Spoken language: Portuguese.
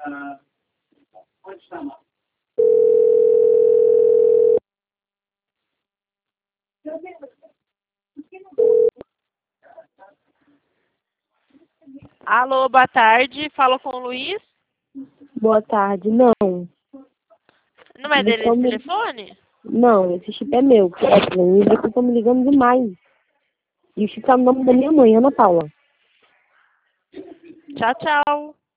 Alô, boa tarde. Falo com o Luiz. Boa tarde. Não. Não é dele esse telefone? Não, esse chip é meu, Kathleen. Eles estão me ligando demais. E o chip tá no nome da minha mãe, Ana Paula. Tchau, tchau.